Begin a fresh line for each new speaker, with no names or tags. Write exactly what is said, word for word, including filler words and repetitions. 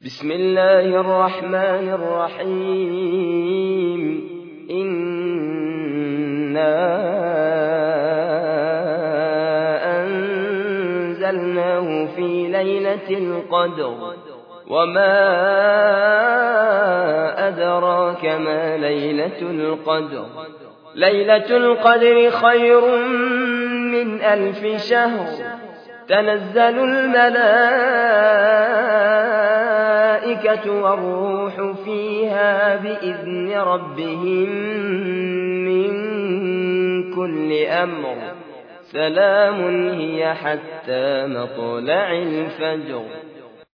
بسم الله الرحمن الرحيم إنا أنزلناه في ليلة القدر وما أدراك ما ليلة القدر ليلة القدر خير من ألف شهر تنزل الملائكة والروح فيها بإذن ربهم من كل أمر سلام هي حتى مطلع الفجر.